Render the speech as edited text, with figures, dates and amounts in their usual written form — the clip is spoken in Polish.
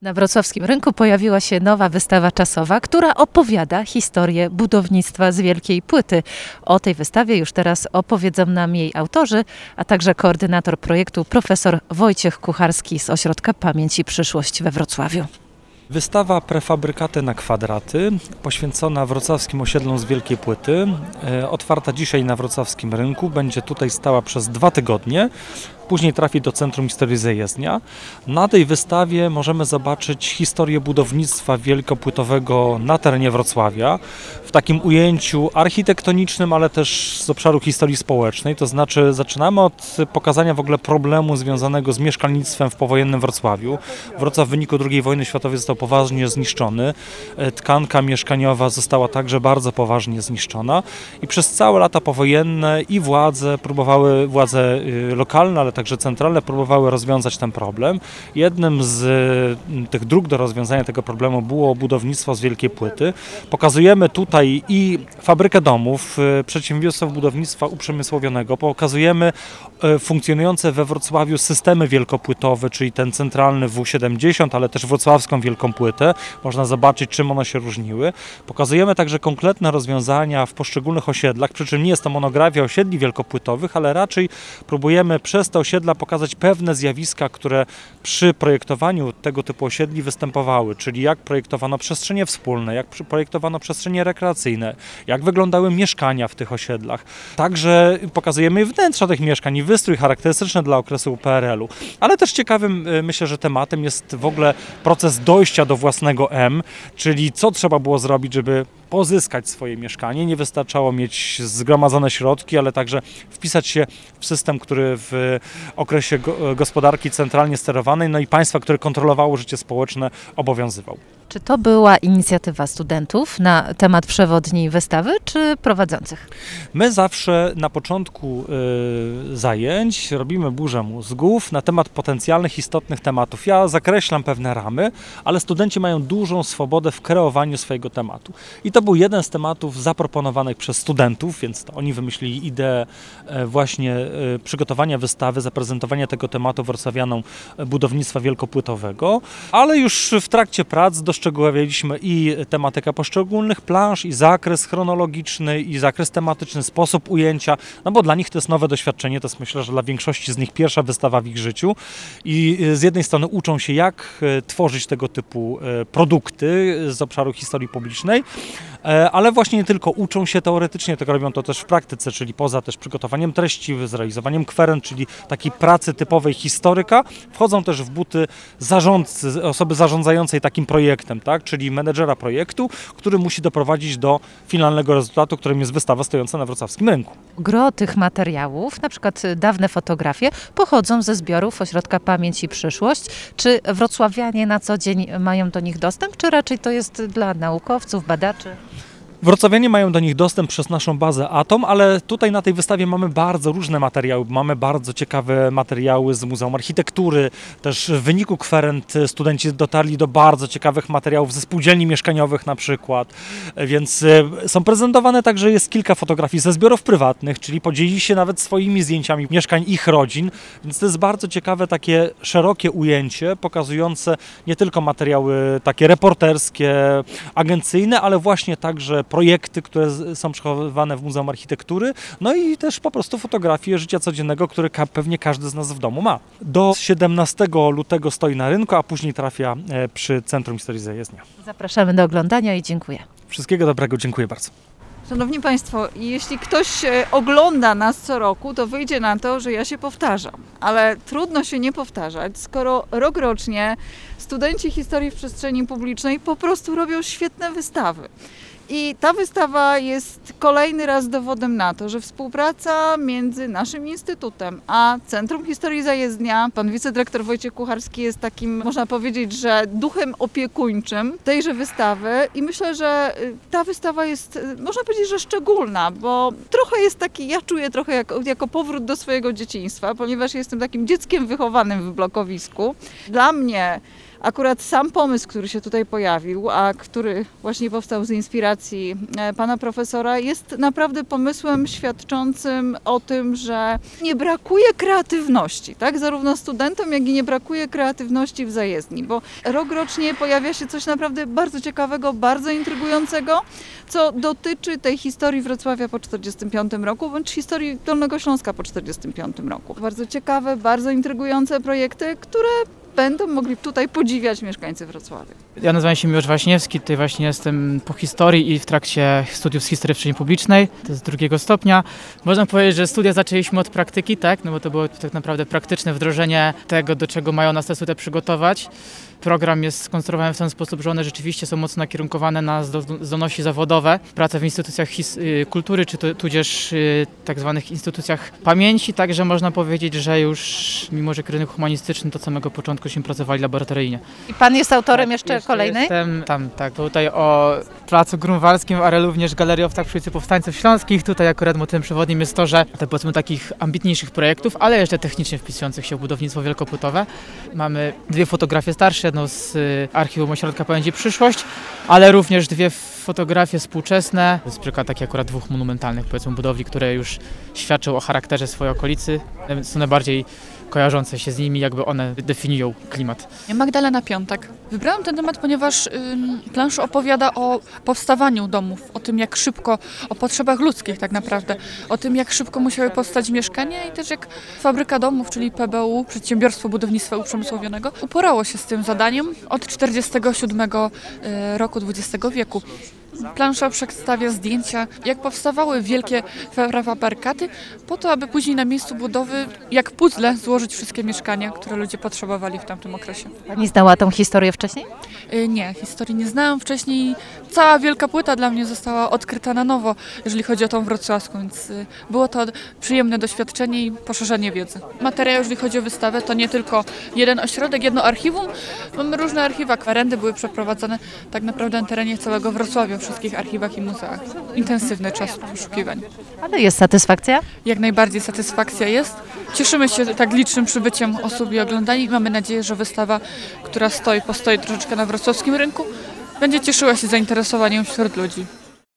Na wrocławskim rynku pojawiła się nowa wystawa czasowa, która opowiada historię budownictwa z wielkiej płyty. O tej wystawie już teraz opowiedzą nam jej autorzy, a także koordynator projektu profesor Wojciech Kucharski z Ośrodka Pamięć i Przyszłość we Wrocławiu. Wystawa Prefabrykaty na kwadraty, poświęcona wrocławskim osiedlom z wielkiej płyty, otwarta dzisiaj na wrocławskim rynku, będzie tutaj stała przez 2 tygodnie. Później trafi do Centrum Historii Zajezdnia. Na tej wystawie możemy zobaczyć historię budownictwa wielkopłytowego na terenie Wrocławia w takim ujęciu architektonicznym, ale też z obszaru historii społecznej. To znaczy zaczynamy od pokazania w ogóle problemu związanego z mieszkalnictwem w powojennym Wrocławiu. Wrocław w wyniku II wojny światowej został poważnie zniszczony. Tkanka mieszkaniowa została także bardzo poważnie zniszczona i przez całe lata powojenne i władze lokalne, ale także centralne próbowały rozwiązać ten problem. Jednym z tych dróg do rozwiązania tego problemu było budownictwo z wielkiej płyty. Pokazujemy tutaj i fabrykę domów, przedsiębiorstwo budownictwa uprzemysłowionego. Pokazujemy funkcjonujące we Wrocławiu systemy wielkopłytowe, czyli ten centralny W70, ale też wrocławską wielką płytę. Można zobaczyć, czym one się różniły. Pokazujemy także konkretne rozwiązania w poszczególnych osiedlach, przy czym nie jest to monografia osiedli wielkopłytowych, ale raczej próbujemy przez te osiedla pokazać pewne zjawiska, które przy projektowaniu tego typu osiedli występowały, czyli jak projektowano przestrzenie wspólne, jak projektowano przestrzenie rekreacyjne, jak wyglądały mieszkania w tych osiedlach. Także pokazujemy wnętrza tych mieszkań i wystrój charakterystyczny dla okresu PRL-u. Ale też ciekawym, myślę, że tematem jest w ogóle proces dojścia do własnego M, czyli co trzeba było zrobić, żeby pozyskać swoje mieszkanie. Nie wystarczało mieć zgromadzone środki, ale także wpisać się w system, który w okresie gospodarki centralnie sterowanej, no i państwa, które kontrolowało życie społeczne, obowiązywał. Czy to była inicjatywa studentów na temat przewodni wystawy, czy prowadzących? My zawsze na początku zajęć robimy burzę mózgów na temat potencjalnych, istotnych tematów. Ja zakreślam pewne ramy, ale studenci mają dużą swobodę w kreowaniu swojego tematu. I to był jeden z tematów zaproponowanych przez studentów, więc to oni wymyślili ideę właśnie przygotowania wystawy, zaprezentowania tego tematu wrocławianom budownictwa wielkopłytowego, ale już w trakcie prac doszczegółowialiśmy i tematykę poszczególnych planż, i zakres chronologiczny, i zakres tematyczny, sposób ujęcia, no bo dla nich to jest nowe doświadczenie, to jest myślę, że dla większości z nich pierwsza wystawa w ich życiu i z jednej strony uczą się, jak tworzyć tego typu produkty z obszaru historii publicznej, ale właśnie nie tylko uczą się teoretycznie, tylko robią to też w praktyce, czyli poza też przygotowaniem treści, zrealizowaniem kwerend, czyli takiej pracy typowej historyka, wchodzą też w buty zarządcy, osoby zarządzającej takim projektem, tak? Czyli menedżera projektu, który musi doprowadzić do finalnego rezultatu, którym jest wystawa stojąca na wrocławskim rynku. Gro tych materiałów, na przykład dawne fotografie, pochodzą ze zbiorów Ośrodka Pamięć i Przyszłość. Czy wrocławianie na co dzień mają do nich dostęp, czy raczej to jest dla naukowców, badaczy? Wrocławianie mają do nich dostęp przez naszą bazę Atom, ale tutaj na tej wystawie mamy bardzo różne materiały. Mamy bardzo ciekawe materiały z Muzeum Architektury. Też w wyniku kwerend studenci dotarli do bardzo ciekawych materiałów ze spółdzielni mieszkaniowych na przykład. Więc są prezentowane także, jest kilka fotografii ze zbiorów prywatnych, czyli podzielili się nawet swoimi zdjęciami mieszkań ich rodzin. Więc to jest bardzo ciekawe takie szerokie ujęcie pokazujące nie tylko materiały takie reporterskie, agencyjne, ale właśnie także projekty, które są przechowywane w Muzeum Architektury, no i też po prostu fotografie życia codziennego, które pewnie każdy z nas w domu ma. Do 17 lutego stoi na rynku, a później trafia przy Centrum Historii Zajezdnia. Zapraszamy do oglądania i dziękuję. Wszystkiego dobrego, dziękuję bardzo. Szanowni Państwo, jeśli ktoś ogląda nas co roku, to wyjdzie na to, że ja się powtarzam. Ale trudno się nie powtarzać, skoro rokrocznie studenci historii w przestrzeni publicznej po prostu robią świetne wystawy. I ta wystawa jest kolejny raz dowodem na to, że współpraca między naszym instytutem a Centrum Historii Zajezdnia, pan wicedyrektor Wojciech Kucharski jest takim, można powiedzieć, że duchem opiekuńczym tejże wystawy i myślę, że ta wystawa jest, można powiedzieć, że szczególna, bo trochę jest taki, ja czuję trochę jako powrót do swojego dzieciństwa, ponieważ jestem takim dzieckiem wychowanym w blokowisku. Dla mnie Akurat sam pomysł, który się tutaj pojawił, a który właśnie powstał z inspiracji pana profesora, jest naprawdę pomysłem świadczącym o tym, że nie brakuje kreatywności, tak? Zarówno studentom, jak i nie brakuje kreatywności w zajezdni, bo rokrocznie pojawia się coś naprawdę bardzo ciekawego, bardzo intrygującego, co dotyczy tej historii Wrocławia po 1945 roku, bądź historii Dolnego Śląska po 1945 roku. Bardzo ciekawe, bardzo intrygujące projekty, które będą mogli tutaj podziwiać mieszkańcy Wrocławia. Ja nazywam się Miłosz Waśniewski, tutaj właśnie jestem po historii i w trakcie studiów z historii przestrzeni publicznej, to jest 2. stopnia. Można powiedzieć, że studia zaczęliśmy od praktyki, tak, no bo to było tak naprawdę praktyczne wdrożenie tego, do czego mają nas te studia przygotować. Program jest skonstruowany w ten sposób, że one rzeczywiście są mocno nakierunkowane na zdolności zawodowe, pracę w instytucjach kultury, czy tudzież tak zwanych instytucjach pamięci, także można powiedzieć, że już mimo, że kierunek humanistyczny, to od samego początku się pracowali laboratoryjnie. I pan jest autorem jeszcze kolejnej? Jestem tam, tak, tutaj o Placu Grunwaldzkim, ale również Galerii Owtach przy ulicy Powstańców Śląskich. Tutaj akurat motywem przewodnim jest to, że te powiedzmy takich ambitniejszych projektów, ale jeszcze technicznie wpisujących się w budownictwo wielkopłytowe. Mamy 2 fotografie starsze, jedną z Archiwum Ośrodka Pamięci Przyszłość, ale również 2 fotografie współczesne. To jest przykład takich akurat 2 monumentalnych powiedzmy budowli, które już świadczą o charakterze swojej okolicy. Są najbardziej kojarzące się z nimi, jakby one definiują klimat. Magdalena Piątek. Wybrałam ten temat, ponieważ plansza opowiada o powstawaniu domów, o tym jak szybko, o potrzebach ludzkich tak naprawdę, o tym jak szybko musiały powstać mieszkania i też jak Fabryka Domów, czyli PBU, Przedsiębiorstwo Budownictwa Uprzemysłowionego, uporało się z tym zadaniem od 1947 roku XX wieku. Plansza przedstawia zdjęcia, jak powstawały wielkie prefabrykaty, po to, aby później na miejscu budowy, jak puzzle, złożyć wszystkie mieszkania, które ludzie potrzebowali w tamtym okresie. Pani znała tą historię wcześniej? Nie, historii nie znałam wcześniej. Cała Wielka Płyta dla mnie została odkryta na nowo, jeżeli chodzi o tą wrocławską, więc było to przyjemne doświadczenie i poszerzenie wiedzy. Materiał, jeżeli chodzi o wystawę, to nie tylko jeden ośrodek, jedno archiwum. Mamy różne archiwa, kwerendy były przeprowadzone tak naprawdę na terenie całego Wrocławia, w wszystkich archiwach i muzeach. Intensywny czas poszukiwań. Ale jest satysfakcja? Jak najbardziej satysfakcja jest. Cieszymy się tak licznym przybyciem osób i oglądani i mamy nadzieję, że wystawa, która postoi troszeczkę na wrocławskim rynku, będzie cieszyła się zainteresowaniem wśród ludzi.